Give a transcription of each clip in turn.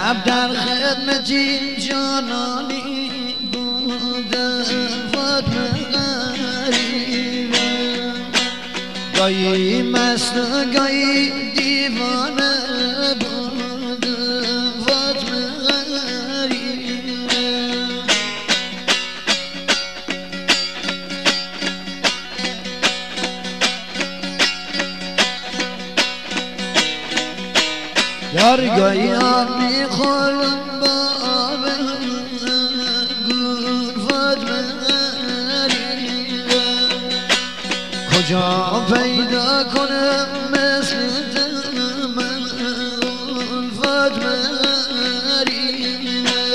شب در خدمتی جانانی بودم فاطمه غریبه گاهی مست و گاهی دیوانه بودم فاطمه غریبه یار گاهی آب میخورم با آب گور فاطمه غریبه کجا پیدا کنم مثل من فاطمه غریبه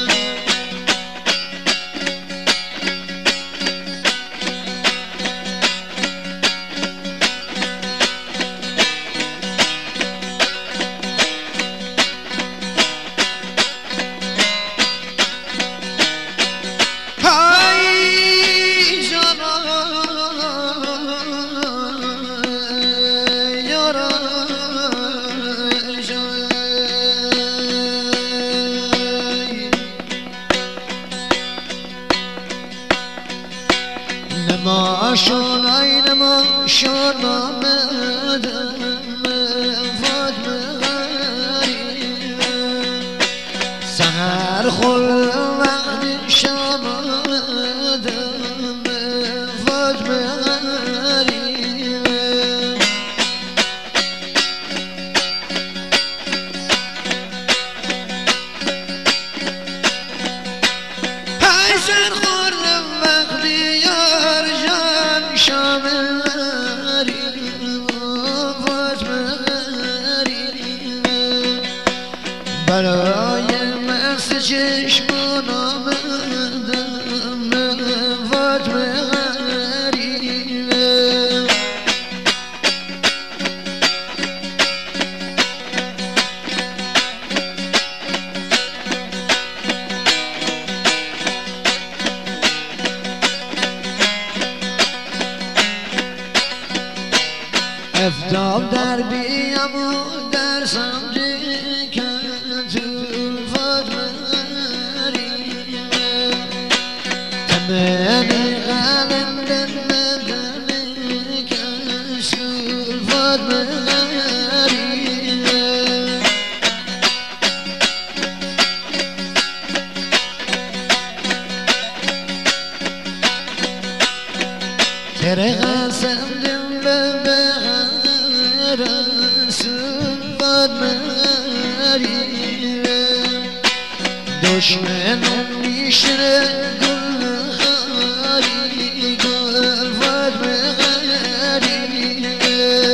نما شونای نما شونا مدم فاطمه غریبه سحر خل وقت شام مدم فاطمه غریبه های سر خوردم وقتی یار شام غریبه فاطمه غریبه برای مست چشمان آمدم فاطمه غریبه افتاب در بیام و در سمجه کتول فاطمه غریبه تمنی قلم در مدن کسول فاطمه غریبه تره قسم دم رسول فاطمه غریبه دشمنم میشنه گل خاری گل فاطمه غریبه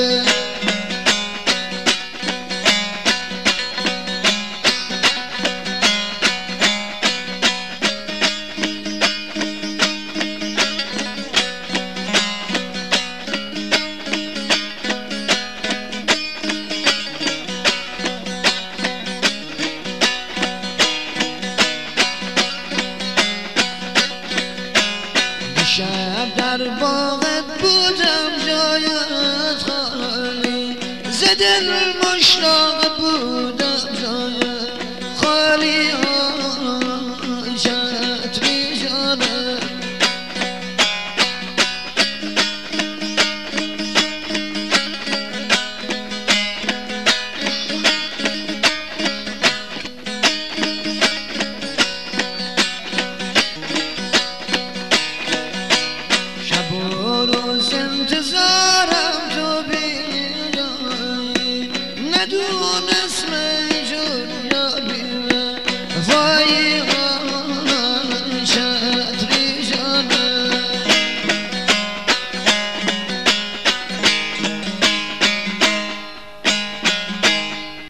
شب در باغت بودم جایت خالی ز دل مشتاق